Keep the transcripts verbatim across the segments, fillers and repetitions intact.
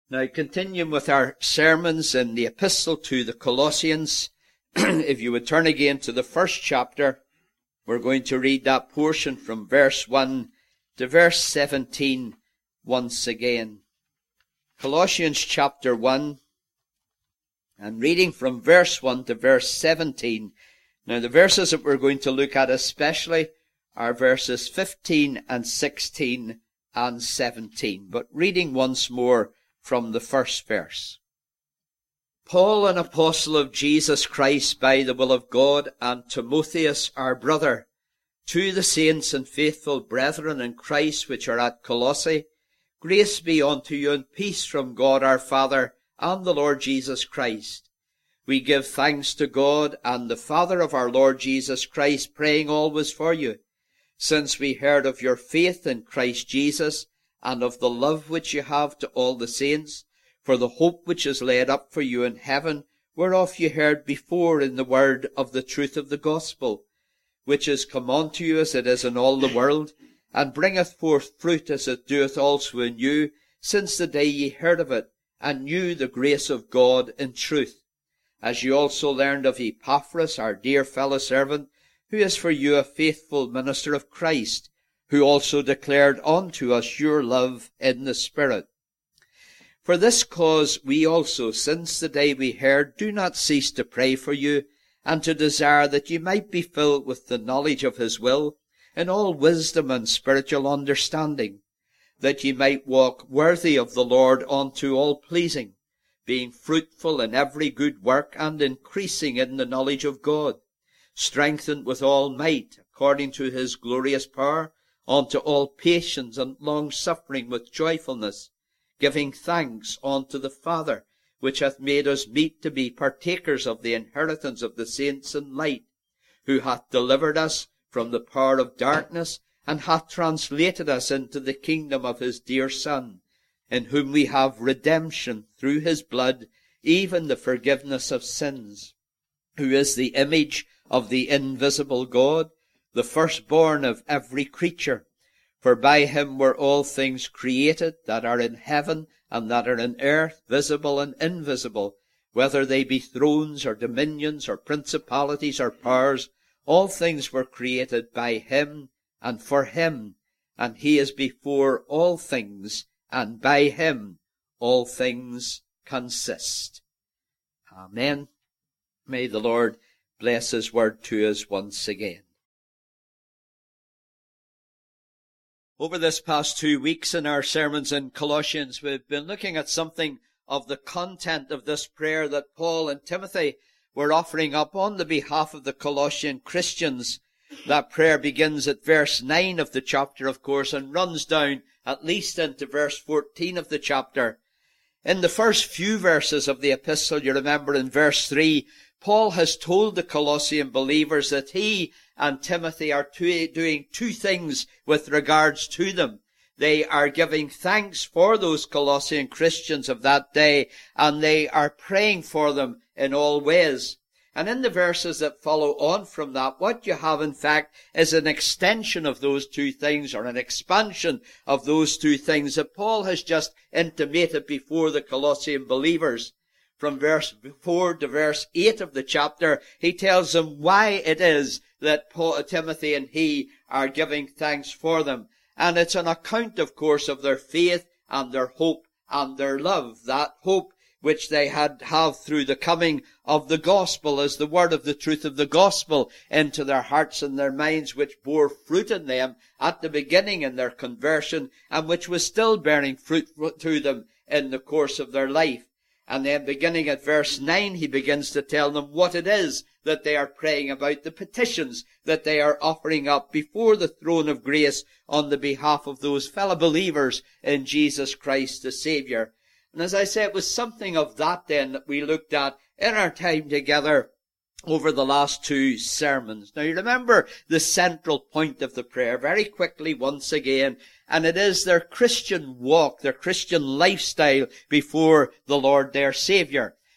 Now, continuing with our sermons in the epistle to the Colossians, if you would turn again to the first chapter, we're going to read that portion from verse one to verse seventeen once again. Colossians chapter one, and reading from verse one to verse seventeen. Now, the verses that we're going to look at especially are verses fifteen and sixteen and seventeen. But reading once more from the first verse. Paul, an apostle of Jesus Christ by the will of God, and Timotheus, our brother, to the saints and faithful brethren in Christ which are at Colossae, grace be unto you and peace from God our Father and the Lord Jesus Christ. We give thanks to God and the Father of our Lord Jesus Christ, praying always for you, since we heard of your faith in Christ Jesus, and of the love which you have to all the saints, for the hope which is laid up for you in heaven, whereof you heard before in the word of the truth of the gospel, which is come unto you as it is in all the world, and bringeth forth fruit as it doeth also in you, since the day ye heard of it, and knew the grace of God in truth, as you also learned of Epaphras, our dear fellow servant, who is for you a faithful minister of Christ, who also declared unto us your love in the Spirit. For this cause we also, since the day we heard, do not cease to pray for you, and to desire that you might be filled with the knowledge of his will, in all wisdom and spiritual understanding, that ye might walk worthy of the Lord unto all pleasing, being fruitful in every good work, and increasing in the knowledge of God, strengthened with all might, according to his glorious power, unto all patience and long-suffering with joyfulness, giving thanks unto the Father, which hath made us meet to be partakers of the inheritance of the saints in light, who hath delivered us from the power of darkness, and hath translated us into the kingdom of his dear Son, in whom we have redemption through his blood, even the forgiveness of sins, who is the image of the invisible God, the firstborn of every creature. For by him were all things created, that are in heaven and that are in earth, visible and invisible, whether they be thrones or dominions or principalities or powers. All things were created by him and for him, and he is before all things, and by him all things consist. Amen. May the Lord bless his word to us once again. Over this past two weeks in our sermons in Colossians, we've been looking at something of the content of this prayer that Paul and Timothy were offering up on the behalf of the Colossian Christians. That prayer begins at verse nine of the chapter, of course, and runs down at least into verse fourteen of the chapter. In the first few verses of the epistle, you remember in verse three, Paul has told the Colossian believers that he and Timothy are two, doing two things with regards to them. They are giving thanks for those Colossian Christians of that day, and they are praying for them in all ways. And in the verses that follow on from that, what you have in fact is an extension of those two things, or an expansion of those two things that Paul has just intimated before the Colossian believers. From verse four to verse eight of the chapter, he tells them why it is that Paul, Timothy and he are giving thanks for them. And it's an account, of course, of their faith and their hope and their love. That hope which they had have through the coming of the gospel, as the word of the truth of the gospel into their hearts and their minds, which bore fruit in them at the beginning in their conversion, and which was still bearing fruit to them in the course of their life. And then beginning at verse nine, he begins to tell them what it is that they are praying about, the petitions that they are offering up before the throne of grace on the behalf of those fellow believers in Jesus Christ the Saviour. And as I say, it was something of that then that we looked at in our time together over the last two sermons. Now you remember the central point of the prayer very quickly once again, and it is their Christian walk, their Christian lifestyle before the Lord their Saviour.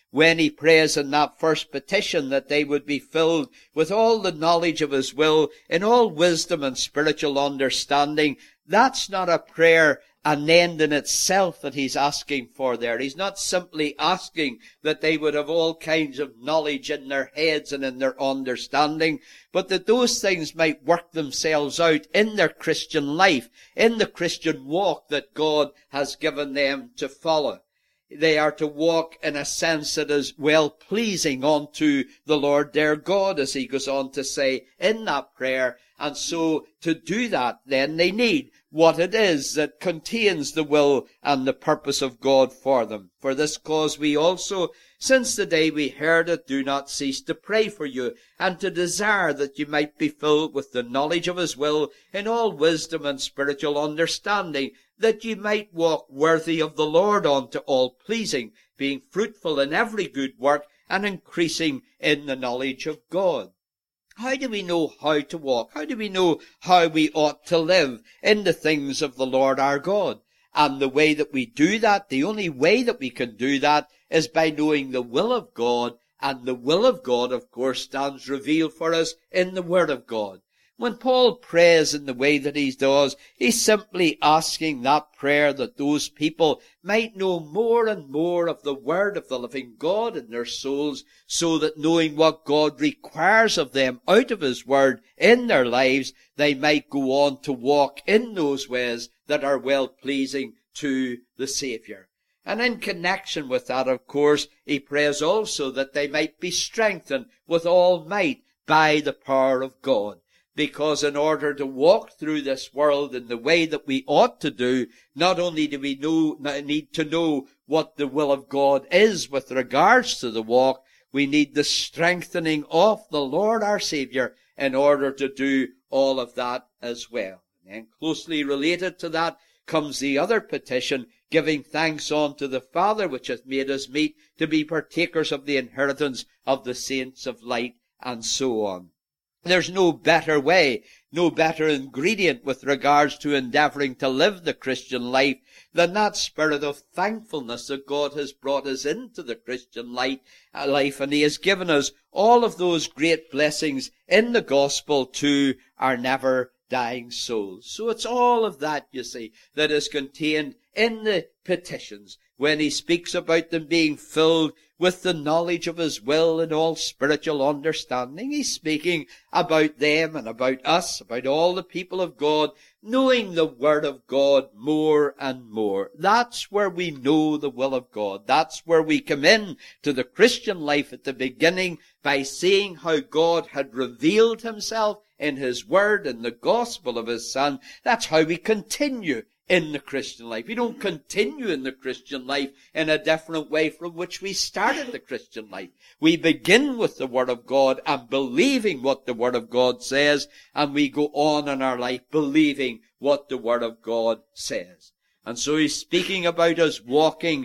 when he prays in that first petition that they would be filled with all the knowledge of his will, in all wisdom and spiritual understanding. That's not a prayer, an end in itself, that he's asking for there. He's not simply asking that they would have all kinds of knowledge in their heads and in their understanding, but that those things might work themselves out in their Christian life, in the Christian walk that God has given them to follow. They are to walk in a sense that is well-pleasing unto the Lord their God, as he goes on to say in that prayer. And so to do that, then, they need what it is that contains the will and the purpose of God for them. For this cause we also, since the day we heard it, do not cease to pray for you, and to desire that you might be filled with the knowledge of his will, in all wisdom and spiritual understanding, that ye might walk worthy of the Lord unto all pleasing, being fruitful in every good work, and increasing in the knowledge of God. How do we know how to walk? How do we know how we ought to live in the things of the Lord our God? And the way that we do that, the only way that we can do that, is by knowing the will of God. And the will of God, of course, stands revealed for us in the Word of God. When Paul prays in the way that he does, he's simply asking that prayer that those people might know more and more of the Word of the living God in their souls, so that knowing what God requires of them out of his Word in their lives, they might go on to walk in those ways that are well-pleasing to the Saviour. And in connection with that, of course, he prays also that they might be strengthened with all might by the power of God. Because in order to walk through this world in the way that we ought to do, not only do we know, need to know what the will of God is with regards to the walk, we need the strengthening of the Lord our Saviour in order to do all of that as well. And closely related to that comes the other petition, giving thanks unto the Father which hath made us meet to be partakers of the inheritance of the saints of light, and so on. There's no better way, no better ingredient with regards to endeavouring to live the Christian life than that spirit of thankfulness that God has brought us into the Christian life, and he has given us all of those great blessings in the gospel to our never dying souls. So it's all of that, you see, that is contained in the petitions when he speaks about them being filled with the knowledge of his will and all spiritual understanding. He's speaking about them and about us, about all the people of God, knowing the Word of God more and more. That's where we know the will of God. That's where we come in to the Christian life at the beginning, by seeing how God had revealed himself in his Word and the gospel of his Son. That's how we continue in the Christian life. We don't continue in the Christian life in a different way from which we started the Christian life. We begin with the Word of God and believing what the Word of God says, and we go on in our life believing what the Word of God says. And so he's speaking about us walking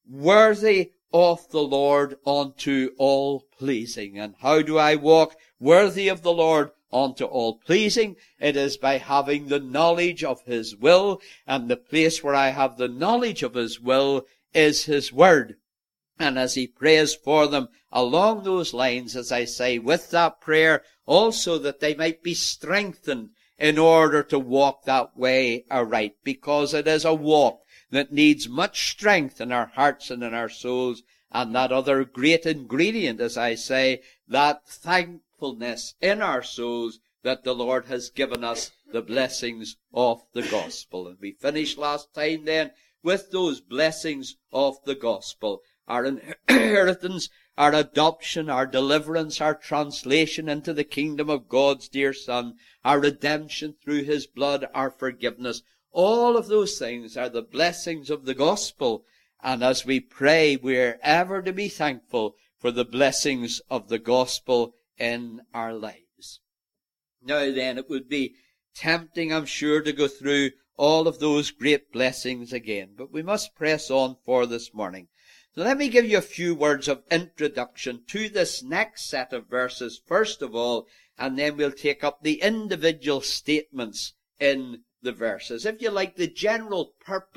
worthy of the Lord unto all pleasing. And how do I walk worthy of the Lord unto all pleasing? It is by having the knowledge of his will, and the place where I have the knowledge of his will is his Word. And as he prays for them along those lines, as I say, with that prayer also that they might be strengthened in order to walk that way aright, because it is a walk that needs much strength in our hearts and in our souls. And that other great ingredient, as I say, that thankfulness in our souls that the Lord has given us the blessings of the gospel. And we finished last time then with those blessings of the gospel. Our inheritance, our adoption, our deliverance, our translation into the kingdom of God's dear Son, our redemption through his blood, our forgiveness. All of those things are the blessings of the gospel. And as we pray, we're ever to be thankful for the blessings of the gospel in our lives. Now then, it would be tempting, I'm sure, to go through all of those great blessings again, but we must press on for this morning. So let me give you a few words of introduction to this next set of verses, first of all, and then we'll take up the individual statements in the verses. If you like, the general purpose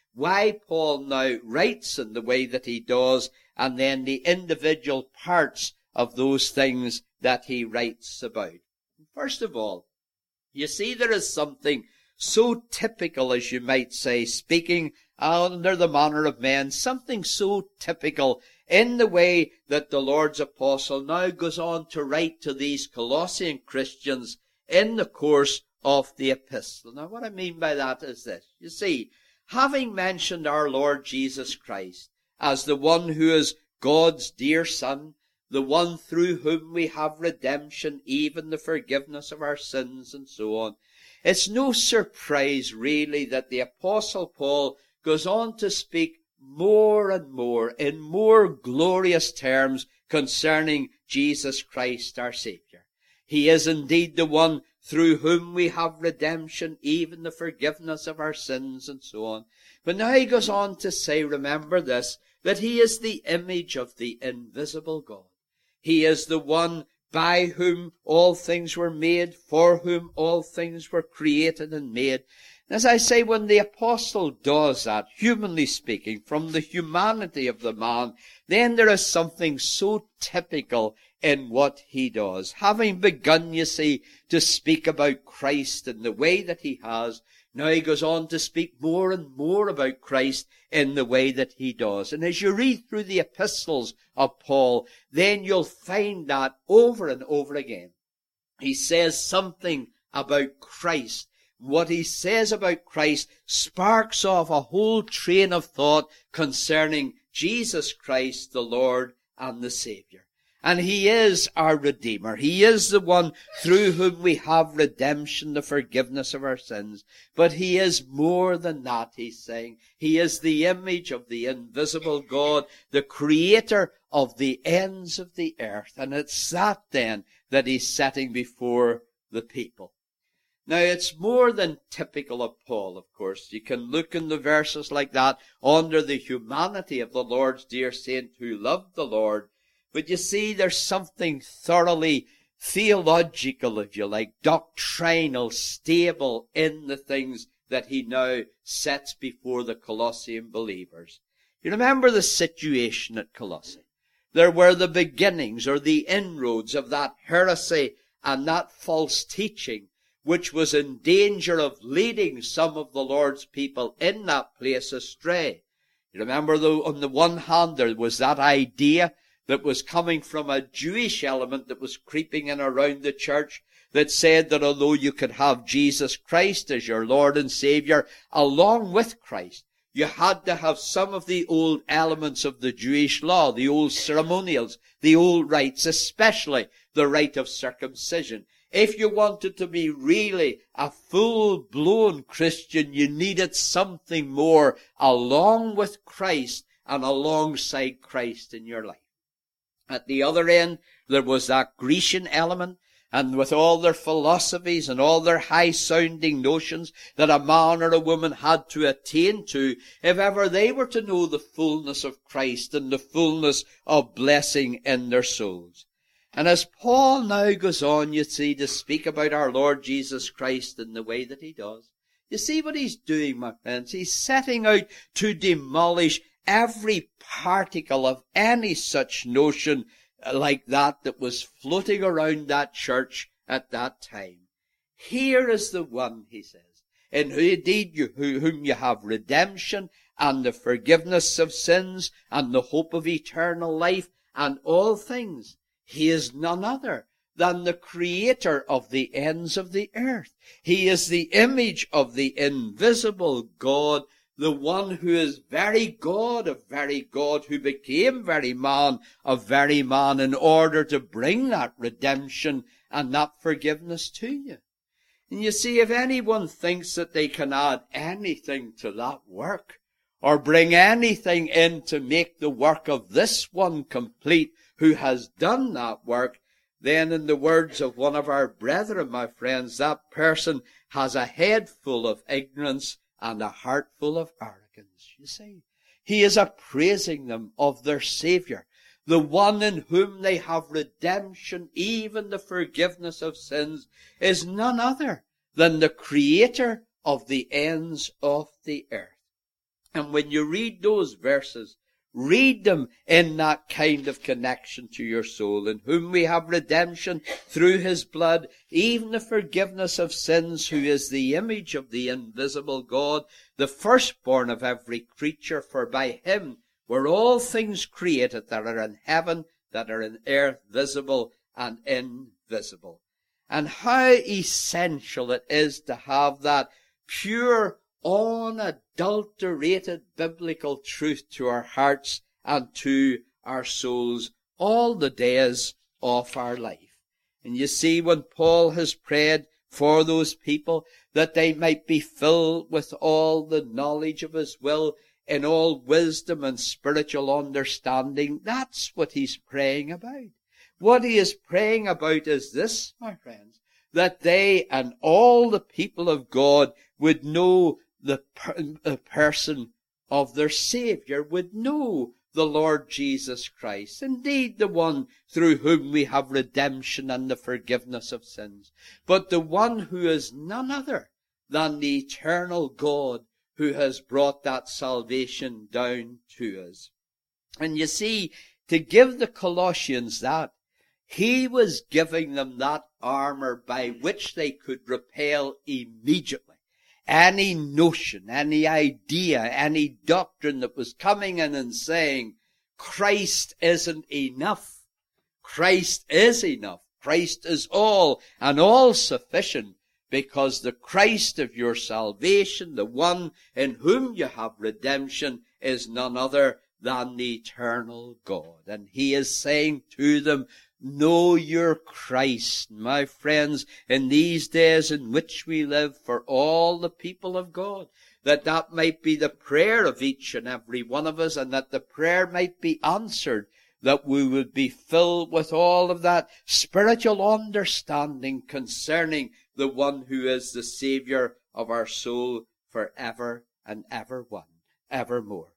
why Paul now writes in the way that he does, and then the individual parts of those things that he writes about. First of all, you see there is something so typical, as you might say, speaking under the manner of men, something so typical in the way that the Lord's apostle now goes on to write to these Colossian Christians in the course of the epistle. Now, what I mean by that is this. You see, having mentioned our Lord Jesus Christ as the one who is God's dear Son, the one through whom we have redemption, even the forgiveness of our sins and so on, it's no surprise really that the Apostle Paul goes on to speak more and more in more glorious terms concerning Jesus Christ our Saviour. He is indeed the one through whom we have redemption, even the forgiveness of our sins and so on. But now he goes on to say, remember this, that he is the image of the invisible God. He is the one by whom all things were made, for whom all things were created and made. And as I say, when the apostle does that, humanly speaking, from the humanity of the man, then there is something so typical in what he does. Having begun, you see, to speak about Christ in the way that he has, now he goes on to speak more and more about Christ in the way that he does. And as you read through the epistles of Paul, then you'll find that over and over again. He says something about Christ. What he says about Christ sparks off a whole train of thought concerning Jesus Christ, the Lord and the Savior. And he is our Redeemer. He is the one through whom we have redemption, the forgiveness of our sins. But he is more than that, he's saying. He is the image of the invisible God, the creator of the ends of the earth. And it's that then that he's setting before the people. Now, it's more than typical of Paul, of course. You can look in the verses like that under the humanity of the Lord's dear saint who loved the Lord. But you see, there's something thoroughly theological, if you like, doctrinal, stable in the things that he now sets before the Colossian believers. You remember the situation at Colossae. There were the beginnings or the inroads of that heresy and that false teaching, which was in danger of leading some of the Lord's people in that place astray. You remember, though, on the one hand, there was that idea that was coming from a Jewish element that was creeping in around the church that said that although you could have Jesus Christ as your Lord and Savior, along with Christ, you had to have some of the old elements of the Jewish law, the old ceremonials, the old rites, especially the rite of circumcision. If you wanted to be really a full-blown Christian, you needed something more along with Christ and alongside Christ in your life. At the other end, there was that Grecian element, and with all their philosophies and all their high-sounding notions that a man or a woman had to attain to, if ever they were to know the fullness of Christ and the fullness of blessing in their souls. And as Paul now goes on, you see, to speak about our Lord Jesus Christ in the way that he does, you see what he's doing, my friends? He's setting out to demolish every particle of any such notion like that that was floating around that church at that time. Here is the one, he says, in who indeed you, who, whom you have redemption and the forgiveness of sins and the hope of eternal life and all things. He is none other than the creator of the ends of the earth. He is the image of the invisible God, the one who is very God of very God, who became very man of very man in order to bring that redemption and that forgiveness to you. And you see, if anyone thinks that they can add anything to that work, or bring anything in to make the work of this one complete who has done that work, then in the words of one of our brethren, my friends, that person has a head full of ignorance and a heart full of arrogance. You see, he is appraising them of their Saviour, the one in whom they have redemption, even the forgiveness of sins, is none other than the creator of the ends of the earth. And when you read those verses, read them in that kind of connection to your soul, in whom we have redemption through his blood, even the forgiveness of sins, who is the image of the invisible God, the firstborn of every creature. For by him were all things created that are in heaven, that are in earth, visible and invisible. And how essential it is to have that pure, unadulterated biblical truth to our hearts and to our souls all the days of our life. And you see, when Paul has prayed for those people, that they might be filled with all the knowledge of his will, in all wisdom and spiritual understanding, that's what he's praying about. What he is praying about is this, my friends, that they and all the people of God would know the, per- the person of their Savior, would know the Lord Jesus Christ, indeed the one through whom we have redemption and the forgiveness of sins, but the one who is none other than the eternal God who has brought that salvation down to us. And you see, to give the Colossians that, he was giving them that armor by which they could repel immediately any notion, any idea, any doctrine that was coming in and saying, Christ isn't enough. Christ is enough. Christ is all and all sufficient, because the Christ of your salvation, the one in whom you have redemption, is none other than the eternal God. And he is saying to them, know your Christ, my friends, in these days in which we live, for all the people of God, that that might be the prayer of each and every one of us, and that the prayer might be answered, that we would be filled with all of that spiritual understanding concerning the one who is the Savior of our soul forever and ever one, evermore.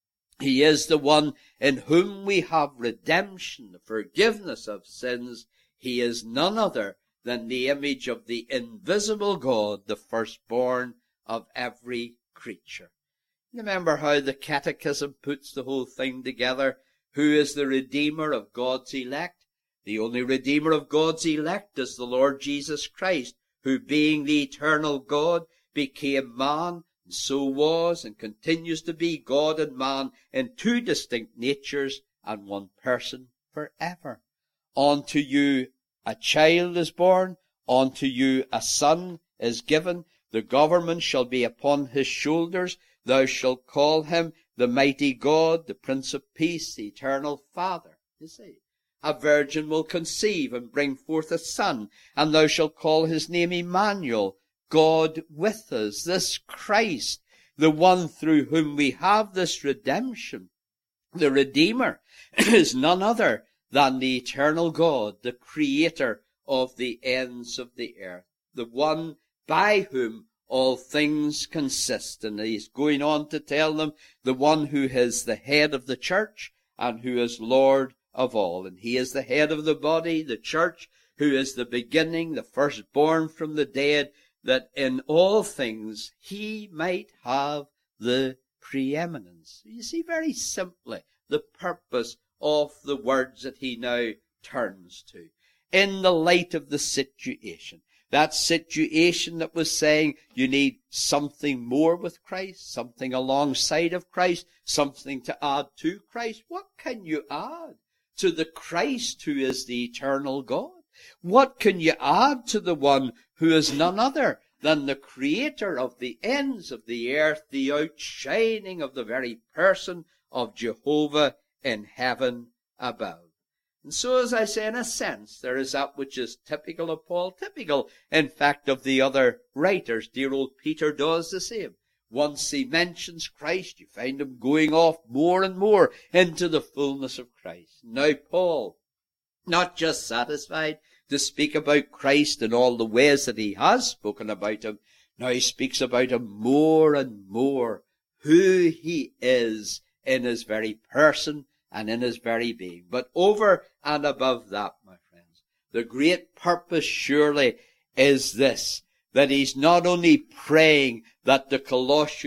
He is the one in whom we have redemption, the forgiveness of sins. He is none other than the image of the invisible God, the firstborn of every creature. Remember how the Catechism puts the whole thing together. Who is the Redeemer of God's elect? The only Redeemer of God's elect is the Lord Jesus Christ, who being the eternal God became man, and so was and continues to be God and man in two distinct natures and one person forever. Unto you a child is born, unto you a son is given, the government shall be upon his shoulders, thou shalt call him the mighty God, the Prince of Peace, the eternal Father. You see, a virgin will conceive and bring forth a son, and thou shalt call his name Emmanuel, God with us. This Christ, the one through whom we have this redemption, the Redeemer, is none other than the eternal God, the Creator of the ends of the earth, the one by whom all things consist. And he's going on to tell them the one who is the head of the church and who is Lord of all. And he is the head of the body, the church, who is the beginning, the firstborn from the dead, that in all things he might have the preeminence. You see very simply the purpose of the words that he now turns to. In the light of the situation, that situation that was saying you need something more with Christ, something alongside of Christ, something to add to Christ. What can you add to the Christ who is the eternal God? What can you add to the one who is none other than the Creator of the ends of the earth, the outshining of the very person of Jehovah in heaven above? And so, as I say, in a sense, there is that which is typical of Paul, typical, in fact, of the other writers. Dear old Peter does the same. Once he mentions Christ, you find him going off more and more into the fullness of Christ. Now Paul, not just satisfied to speak about Christ in all the ways that he has spoken about him, now he speaks about him more and more, who he is in his very person and in his very being. But over and above that, my friends, the great purpose surely is this, that he's not only praying that the Colossians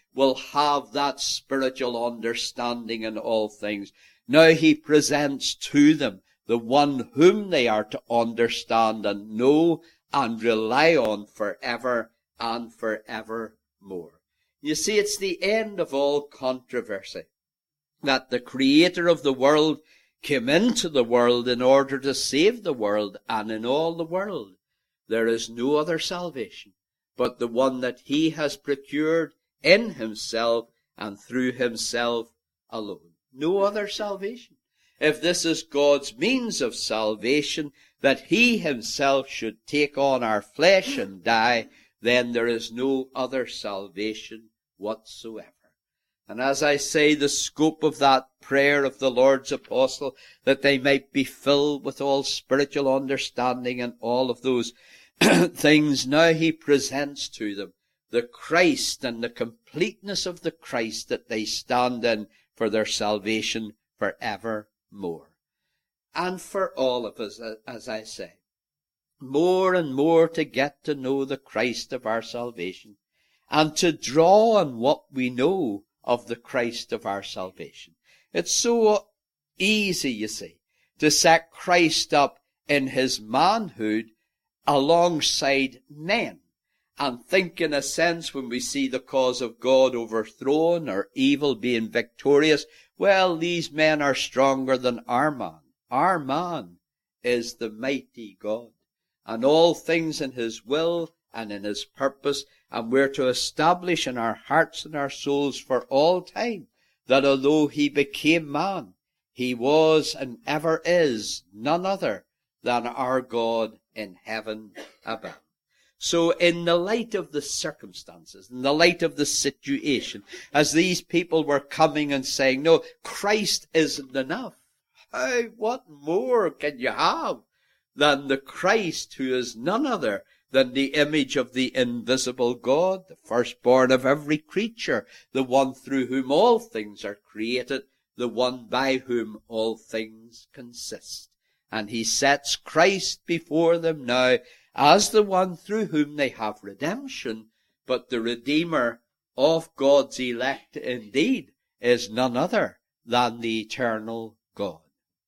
will have that spiritual understanding in all things. Now he presents to them the one whom they are to understand and know and rely on forever and forevermore. You see, it's the end of all controversy that the Creator of the world came into the world in order to save the world, and in all the world there is no other salvation but the one that he has procured in himself and through himself alone. No other salvation. If this is God's means of salvation, that he himself should take on our flesh and die, then there is no other salvation whatsoever. And as I say, the scope of that prayer of the Lord's apostle, that they might be filled with all spiritual understanding and all of those things, now he presents to them the Christ and the completeness of the Christ that they stand in for their salvation forevermore. And for all of us, as I say, more and more to get to know the Christ of our salvation, and to draw on what we know of the Christ of our salvation. It's so easy, you see, to set Christ up in his manhood alongside men, and think in a sense when we see the cause of God overthrown or evil being victorious, well, these men are stronger than our man. Our man is the mighty God, and all things in his will and in his purpose, and we're to establish in our hearts and our souls for all time that although he became man, he was and ever is none other than our God in heaven above. So in the light of the circumstances, in the light of the situation, as these people were coming and saying, no, Christ isn't enough. How, what more can you have than the Christ who is none other than the image of the invisible God, the firstborn of every creature, the one through whom all things are created, the one by whom all things consist. And he sets Christ before them now as the one through whom they have redemption, but the Redeemer of God's elect indeed is none other than the eternal God.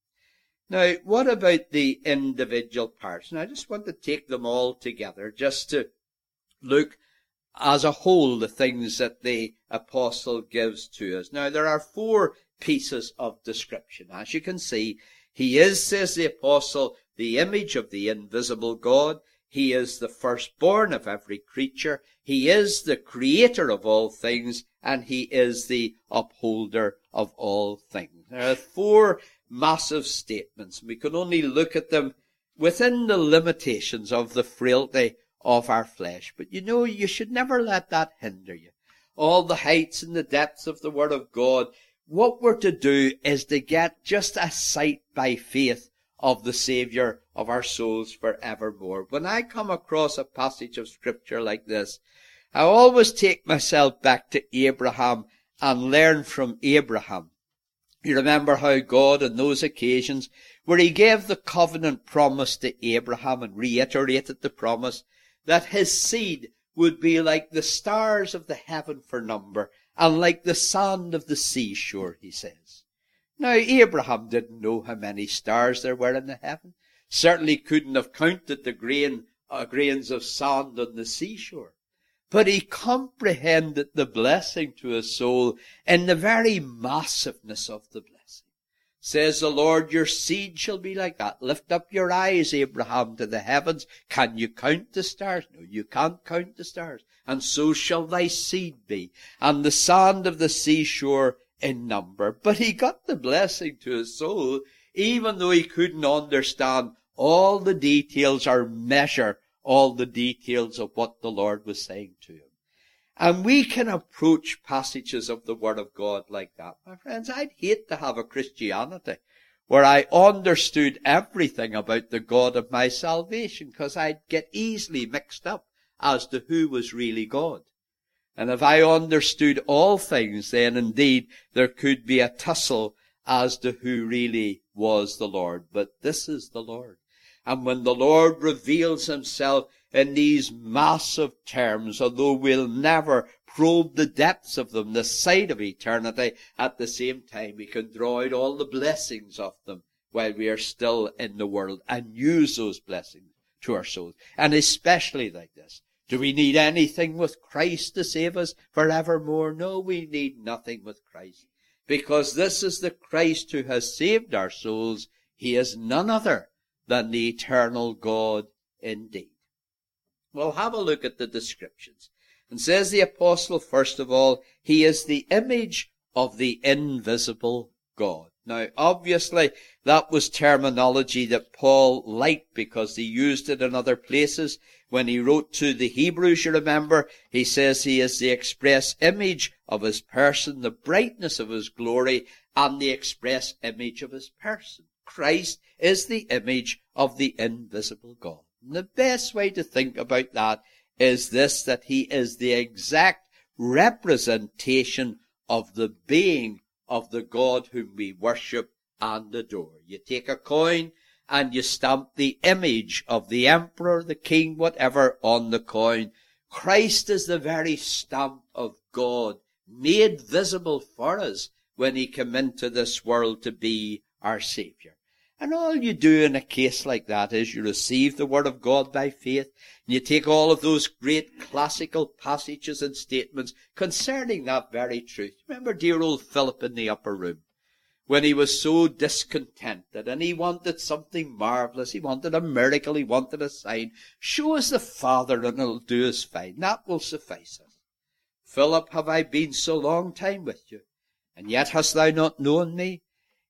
Now, what about the individual parts? And I just want to take them all together just to look as a whole the things that the apostle gives to us. Now, there are four pieces of description. As you can see, he is, says the apostle, the image of the invisible God. He is the firstborn of every creature. He is the creator of all things, and he is the upholder of all things. There are four massive statements. We can only look at them within the limitations of the frailty of our flesh. But you know, you should never let that hinder you. All the heights and the depths of the Word of God, what we're to do is to get just a sight by faith of the Saviour of our souls forevermore. When I come across a passage of Scripture like this, I always take myself back to Abraham and learn from Abraham. You remember how God on those occasions where he gave the covenant promise to Abraham and reiterated the promise that his seed would be like the stars of the heaven for number and like the sand of the seashore, he says. Now, Abraham didn't know how many stars there were in the heaven. Certainly couldn't have counted the grain, uh, grains of sand on the seashore. But he comprehended the blessing to his soul in the very massiveness of the blessing. Says the Lord, your seed shall be like that. Lift up your eyes, Abraham, to the heavens. Can you count the stars? No, you can't count the stars. And so shall thy seed be. And the sand of the seashore in number. But he got the blessing to his soul, even though he couldn't understand all the details or measure all the details of what the Lord was saying to him. And we can approach passages of the Word of God like that. My friends, I'd hate to have a Christianity where I understood everything about the God of my salvation, because I'd get easily mixed up as to who was really God. And if I understood all things, then indeed there could be a tussle as to who really was the Lord. But this is the Lord. And when the Lord reveals himself in these massive terms, although we'll never probe the depths of them, the sight of eternity. At the same time, we can draw out all the blessings of them while we are still in the world and use those blessings to our souls. And especially like this. Do we need anything with Christ to save us forevermore? No, we need nothing with Christ. Because this is the Christ who has saved our souls. He is none other than the eternal God indeed. Well, have a look at the descriptions. And says the apostle, first of all, he is the image of the invisible God. Now, obviously, that was terminology that Paul liked because he used it in other places. When he wrote to the Hebrews, you remember, he says he is the express image of his person, the brightness of his glory, and the express image of his person. Christ is the image of the invisible God. And the best way to think about that is this, that he is the exact representation of the being of the God whom we worship and adore. You take a coin and you stamp the image of the emperor, the king, whatever, on the coin. Christ is the very stamp of God, made visible for us when he came into this world to be our Saviour. And all you do in a case like that is you receive the Word of God by faith, and you take all of those great classical passages and statements concerning that very truth. Remember dear old Philip in the upper room, when he was so discontented, and he wanted something marvellous, he wanted a miracle, he wanted a sign. Show us the Father, and it'll do us fine. That will suffice us. Philip, have I been so long time with you, and yet hast thou not known me?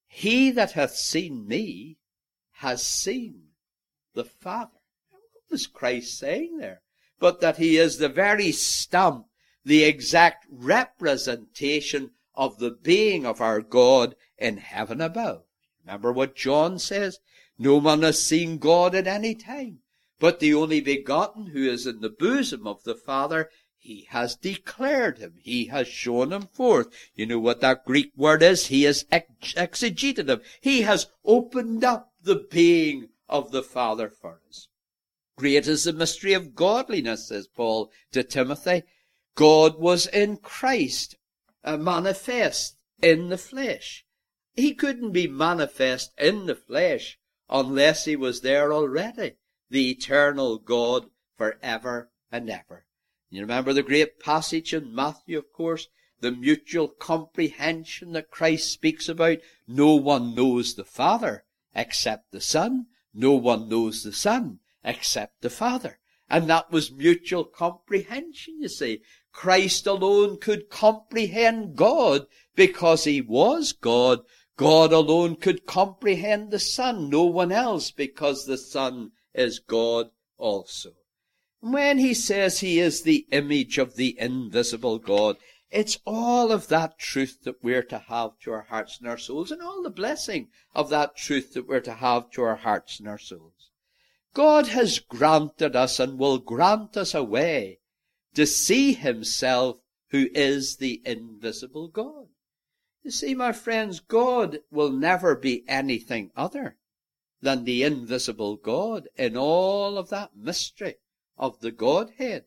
He that hath seen me has seen the Father. What was Christ saying there? But that he is the very stamp, the exact representation of the being of our God in heaven above. Remember what John says? No man has seen God at any time, but the only begotten who is in the bosom of the Father, he has declared him. He has shown him forth. You know what that Greek word is? He has ex- exegeted him. He has opened up the being of the Father for us. Great is the mystery of godliness, says Paul to Timothy. God was in Christ, uh, manifest in the flesh. He couldn't be manifest in the flesh unless he was there already, the eternal God forever and ever. You remember the great passage in Matthew, of course, the mutual comprehension that Christ speaks about. No one knows the Father except the Son. No one knows the Son except the Father. And that was mutual comprehension, you see. Christ alone could comprehend God because he was God. God alone could comprehend the Son, no one else, because the Son is God also. When he says he is the image of the invisible God, it's all of that truth that we're to have to our hearts and our souls, and all the blessing of that truth that we're to have to our hearts and our souls. God has granted us and will grant us a way to see himself who is the invisible God. You see, my friends, God will never be anything other than the invisible God in all of that mystery of the Godhead.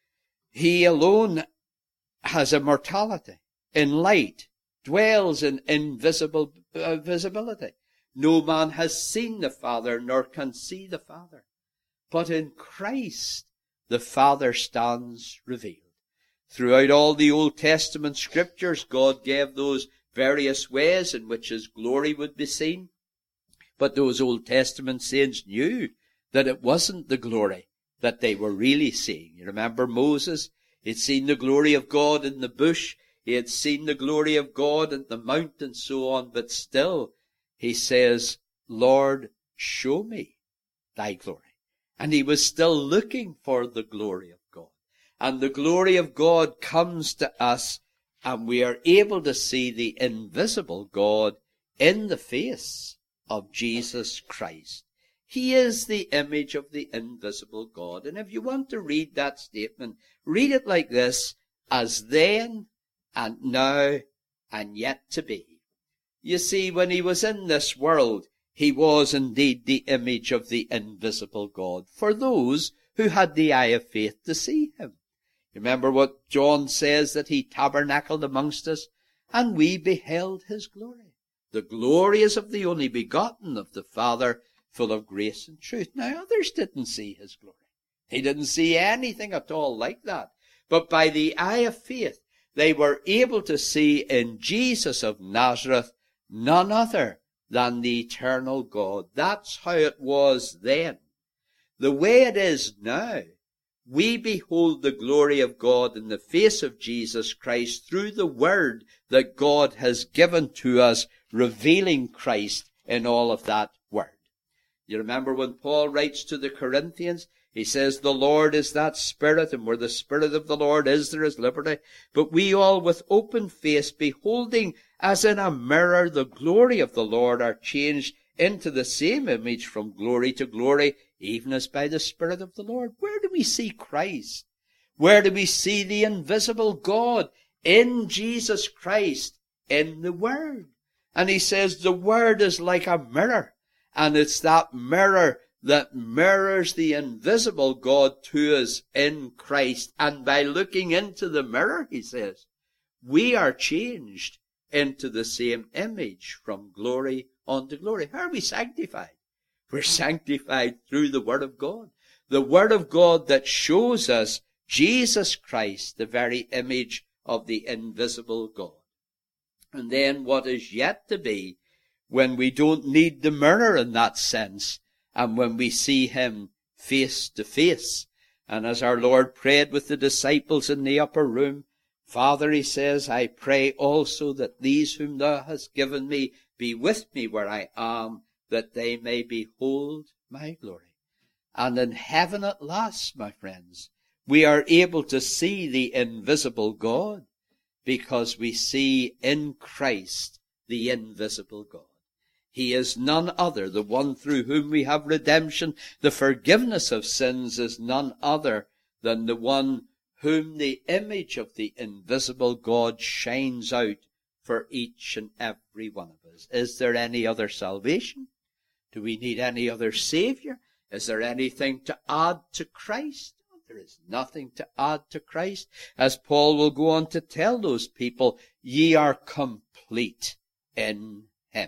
He alone has immortality, in light, dwells in invisible uh, visibility. No man has seen the Father, nor can see the Father. But in Christ, the Father stands revealed. Throughout all the Old Testament scriptures, God gave those various ways in which his glory would be seen. But those Old Testament saints knew that it wasn't the glory that they were really seeing. You remember Moses? He had seen the glory of God in the bush. He had seen the glory of God in the mount and so on. But still, he says, Lord, show me thy glory. And he was still looking for the glory of God. And the glory of God comes to us, and we are able to see the invisible God in the face of Jesus Christ. He is the image of the invisible God. And if you want to read that statement, read it like this: as then and now and yet to be. You see, when he was in this world, he was indeed the image of the invisible God for those who had the eye of faith to see him. Remember what John says, that he tabernacled amongst us, and we beheld his glory. The glory is of the only begotten of the Father, full of grace and truth. Now others didn't see his glory. He didn't see anything at all like that. But by the eye of faith, they were able to see in Jesus of Nazareth none other than the eternal God. That's how it was then. The way it is now, we behold the glory of God in the face of Jesus Christ through the Word that God has given to us, revealing Christ in all of that Word. You remember when Paul writes to the Corinthians, he says, the Lord is that Spirit, and where the Spirit of the Lord is, there is liberty. But we all with open face, beholding as in a mirror the glory of the Lord, are changed into the same image from glory to glory, even as by the Spirit of the Lord. Where do we see Christ? Where do we see the invisible God? In Jesus Christ, in the Word. And he says the Word is like a mirror, and it's that mirror that mirrors the invisible God to us in Christ. And by looking into the mirror, he says, we are changed into the same image from glory unto glory. How are we sanctified? We're sanctified through the Word of God. The Word of God that shows us Jesus Christ, the very image of the invisible God. And then what is yet to be, when we don't need the mirror in that sense, and when we see him face to face. And as our Lord prayed with the disciples in the upper room, Father, he says, I pray also that these whom thou hast given me be with me where I am, that they may behold my glory. And in heaven at last, my friends, we are able to see the invisible God, because we see in Christ the invisible God. He is none other. The one through whom we have redemption, the forgiveness of sins, is none other than the one whom the image of the invisible God shines out for each and every one of us. Is there any other salvation? Do we need any other Savior? Is there anything to add to Christ? There is nothing to add to Christ. As Paul will go on to tell those people, ye are complete in him.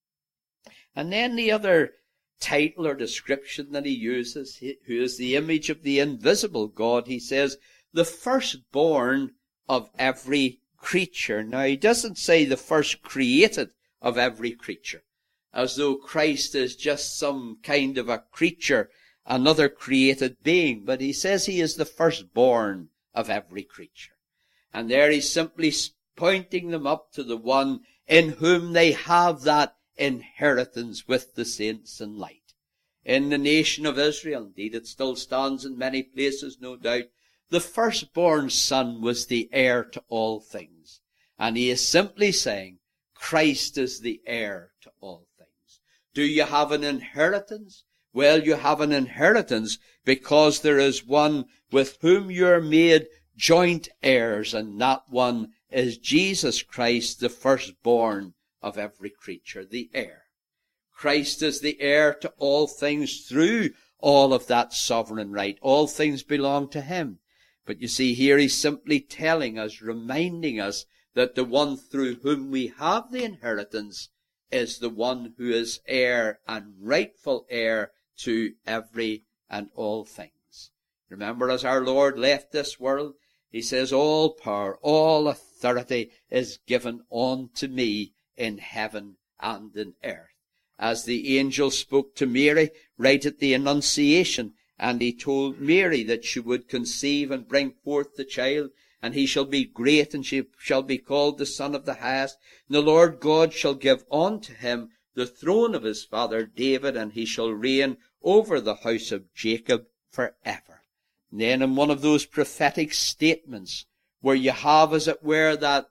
And then the other title or description that he uses, who is the image of the invisible God, he says, the firstborn of every creature. Now, he doesn't say the first created of every creature, as though Christ is just some kind of a creature, another created being, but he says he is the firstborn of every creature. And there he's simply pointing them up to the one in whom they have that inheritance with the saints in light. In the nation of Israel, indeed it still stands in many places, no doubt, the firstborn son was the heir to all things. And he is simply saying, Christ is the heir to all things. Do you have an inheritance? Well, you have an inheritance because there is one with whom you are made joint heirs, and that one is Jesus Christ, the firstborn of every creature, the heir. Christ is the heir to all things through all of that sovereign right. All things belong to him. But you see, here he's simply telling us, reminding us, that the one through whom we have the inheritance is the one who is heir and rightful heir to every and all things. Remember, as our Lord left this world, he says, all power, all authority is given unto me in heaven and in earth. As the angel spoke to Mary right at the Annunciation, and he told Mary that she would conceive and bring forth the child, and he shall be great, and she shall be called the Son of the Highest. And the Lord God shall give unto him the throne of his father David, and he shall reign over the house of Jacob forever. And then in one of those prophetic statements, where you have, as it were, that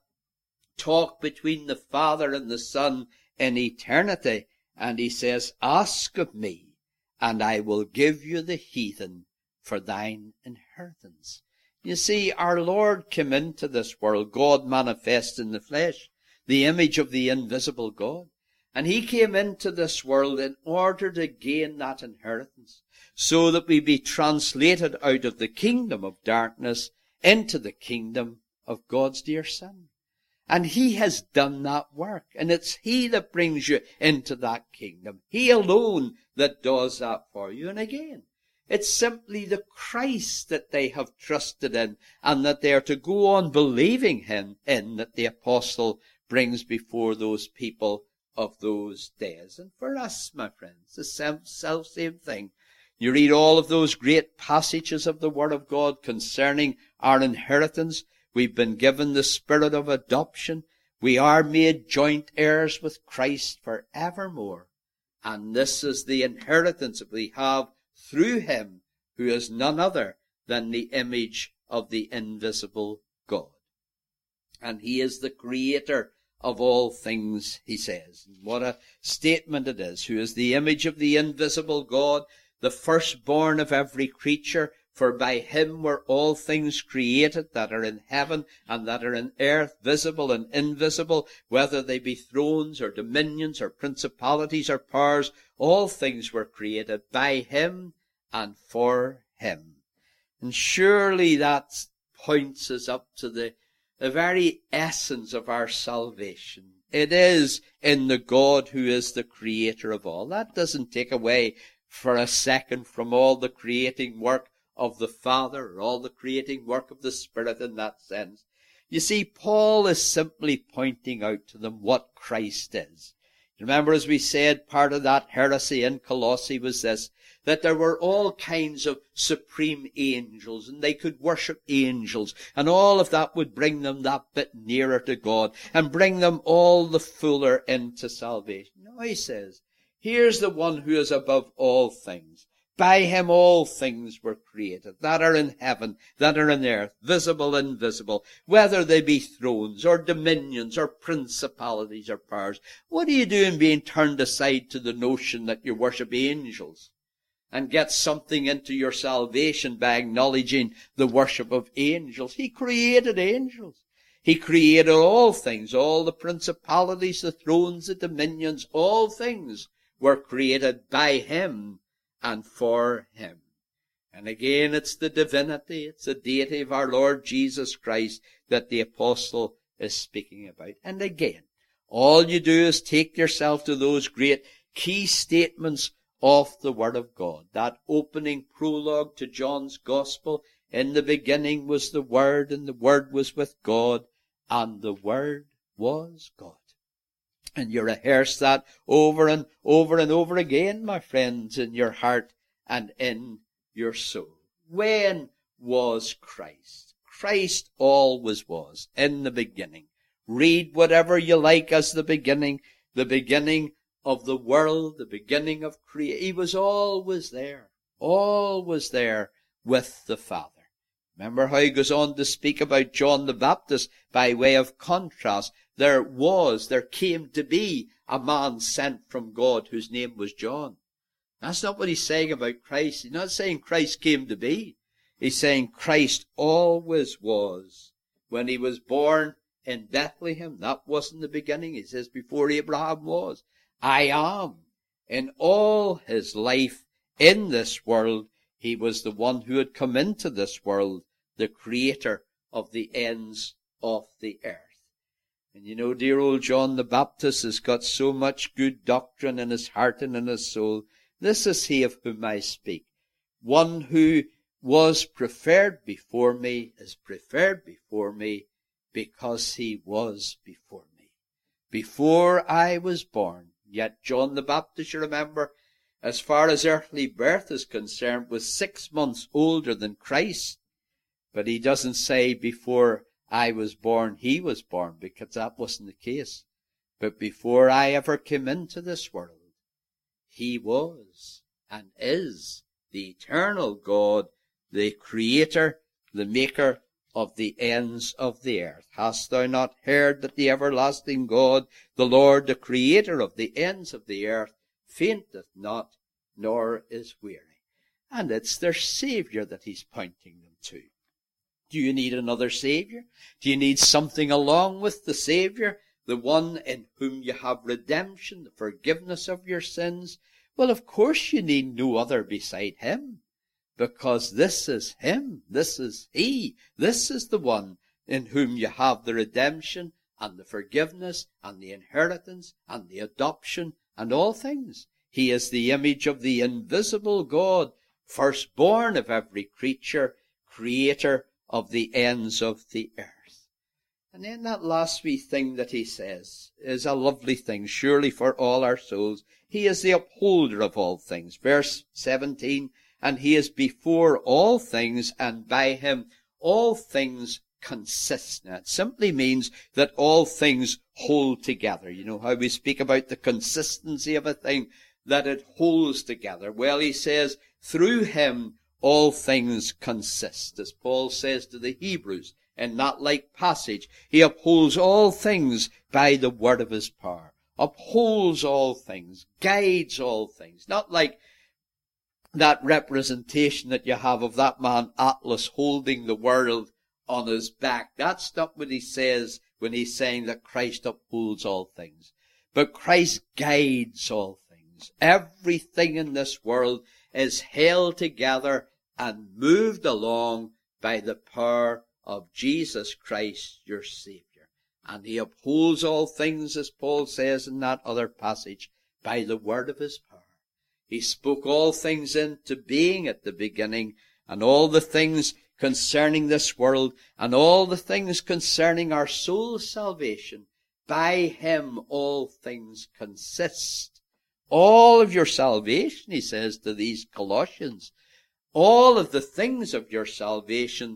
talk between the Father and the Son in eternity, and he says, ask of me, and I will give you the heathen for thine inheritance. You see, our Lord came into this world, God manifest in the flesh, the image of the invisible God. And he came into this world in order to gain that inheritance, so that we be translated out of the kingdom of darkness into the kingdom of God's dear Son. And he has done that work. And it's he that brings you into that kingdom. He alone that does that for you. And again, it's simply the Christ that they have trusted in and that they are to go on believing him in, that the apostle brings before those people of those days. And for us, my friends, the self same thing. You read all of those great passages of the Word of God concerning our inheritance. We've been given the spirit of adoption. We are made joint heirs with Christ for evermore. And this is the inheritance that we have through him, who is none other than the image of the invisible God. And he is the creator of all things, he says. What a statement it is. Who is the image of the invisible God, the firstborn of every creature. For by him were all things created that are in heaven and that are in earth, visible and invisible, whether they be thrones or dominions or principalities or powers. All things were created by him and for him. And surely that points us up to the, the very essence of our salvation. It is in the God who is the creator of all. That doesn't take away for a second from all the creating work of the Father, or all the creating work of the Spirit in that sense. You see, Paul is simply pointing out to them what Christ is. Remember, as we said, part of that heresy in Colossae was this, that there were all kinds of supreme angels, and they could worship angels, and all of that would bring them that bit nearer to God, and bring them all the fuller into salvation. No, he says, here's the one who is above all things. By him all things were created, that are in heaven, that are in earth, visible and invisible, whether they be thrones or dominions or principalities or powers. What are you doing being turned aside to the notion that you worship angels and get something into your salvation by acknowledging the worship of angels? He created angels. He created all things, all the principalities, the thrones, the dominions, all things were created by him and for him. And again, it's the divinity, it's the deity of our Lord Jesus Christ that the apostle is speaking about. And again, all you do is take yourself to those great key statements of the Word of God. That opening prologue to John's Gospel, in the beginning was the Word, and the Word was with God, and the Word was God. And you rehearse that over and over and over again, my friends, in your heart and in your soul. When was Christ? Christ always was, in the beginning. Read whatever you like as the beginning, the beginning of the world, the beginning of creation. He was always there, always there with the Father. Remember how he goes on to speak about John the Baptist by way of contrast. There was, there came to be a man sent from God whose name was John. That's not what he's saying about Christ. He's not saying Christ came to be. He's saying Christ always was. When he was born in Bethlehem, that wasn't the beginning. He says before Abraham was, I am. In all his life in this world, he was the one who had come into this world, the creator of the ends of the earth. And you know, dear old John the Baptist has got so much good doctrine in his heart and in his soul. This is he of whom I speak. One who was preferred before me is preferred before me because he was before me. Before I was born. Yet John the Baptist, you remember, as far as earthly birth is concerned, was six months older than Christ. But he doesn't say before I was born, he was born, because that wasn't the case. But before I ever came into this world, he was and is the eternal God, the creator, the maker of the ends of the earth. Hast thou not heard that the everlasting God, the Lord, the creator of the ends of the earth, fainteth not, nor is weary? And it's their Savior that he's pointing them to. Do you need another Savior? Do you need something along with the Savior, the one in whom you have redemption, the forgiveness of your sins? Well, of course you need no other beside him. because this is him, this is he, this is the one in whom you have the redemption and the forgiveness and the inheritance and the adoption and all things. He is the image of the invisible God, firstborn of every creature, creator of the ends of the earth. And then that last wee thing that he says is a lovely thing, surely for all our souls. He is the upholder of all things. Verse seventeen, and he is before all things, and by him all things consist. Now, it simply means that all things hold together. You know how we speak about the consistency of a thing, that it holds together. Well, he says, through him all things consist. As Paul says to the Hebrews in that like passage, he upholds all things by the word of his power. Upholds all things, guides all things. Not like that representation that you have of that man Atlas holding the world on his back. That's not what he says when he's saying that Christ upholds all things. But Christ guides all things. Everything in this world is held together and moved along by the power of Jesus Christ, your Savior. And he upholds all things, as Paul says in that other passage, by the word of his power. He spoke all things into being at the beginning, and all the things concerning this world, and all the things concerning our soul's salvation. By him all things consist. All of your salvation, he says to these Colossians, all of the things of your salvation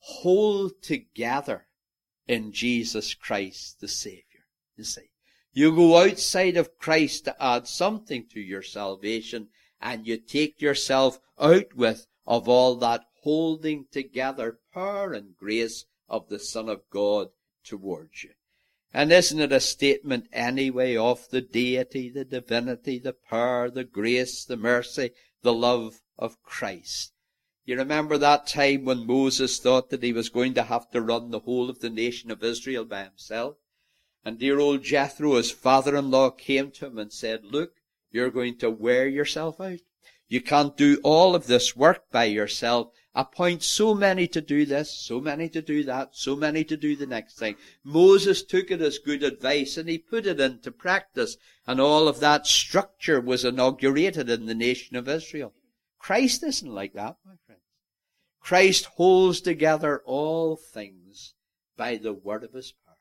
hold together in Jesus Christ the Savior. You see, you go outside of Christ to add something to your salvation, and you take yourself out with of all that holding together power and grace of the Son of God towards you. And isn't it a statement anyway of the deity, the divinity, the power, the grace, the mercy, the love of Christ? You remember that time when Moses thought that he was going to have to run the whole of the nation of Israel by himself? And dear old Jethro, his father-in-law, came to him and said, look, you're going to wear yourself out. You can't do all of this work by yourself. Appoint so many to do this, so many to do that, so many to do the next thing. Moses took it as good advice and he put it into practice, and all of that structure was inaugurated in the nation of Israel. Christ isn't like that, my friends. Christ holds together all things by the word of his power.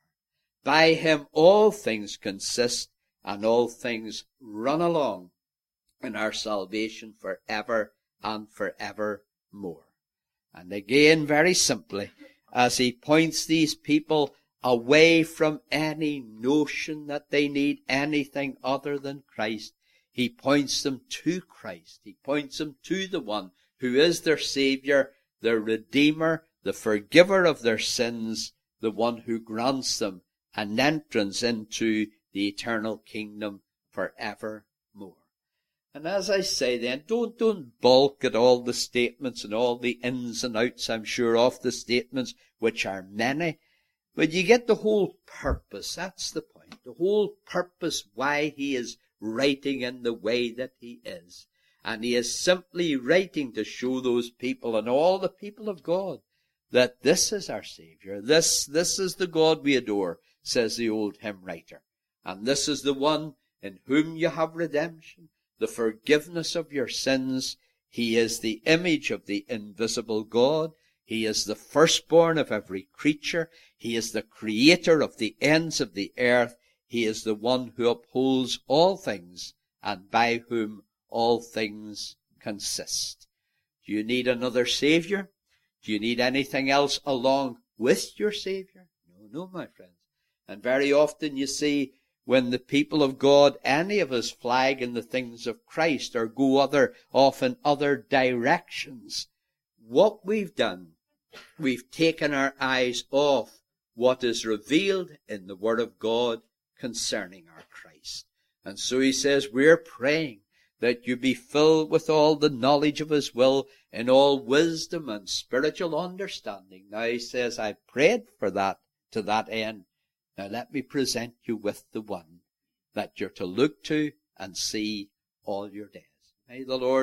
By him all things consist, and all things run along in our salvation forever and forevermore. And again, very simply, as he points these people away from any notion that they need anything other than Christ, he points them to Christ. He points them to the one who is their Savior, their Redeemer, the forgiver of their sins, the one who grants them an entrance into the eternal kingdom forevermore. And as I say then, don't, don't balk at all the statements and all the ins and outs, I'm sure, of the statements, which are many. But you get the whole purpose. That's the point. The whole purpose why he is writing in the way that he is. And he is simply writing to show those people and all the people of God that this is our Savior. This, this is the God we adore, says the old hymn writer. And this is the one in whom you have redemption, the forgiveness of your sins. He is the image of the invisible God. He is the firstborn of every creature. He is the creator of the ends of the earth. He is the one who upholds all things, and by whom all things consist. Do you need another Savior? Do you need anything else along with your Savior? No, no, my friends. And very often you see when the people of God, any of us, flag in the things of Christ or go other, off in other directions, what we've done, we've taken our eyes off what is revealed in the Word of God concerning our Christ. And so he says, we're praying that you be filled with all the knowledge of his will, in all wisdom and spiritual understanding. Now he says, I prayed for that, to that end. Now let me present you with the one that you're to look to and see all your days. May the Lord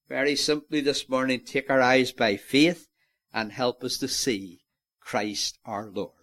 very simply this morning, take our eyes by faith and help us to see Christ our Lord.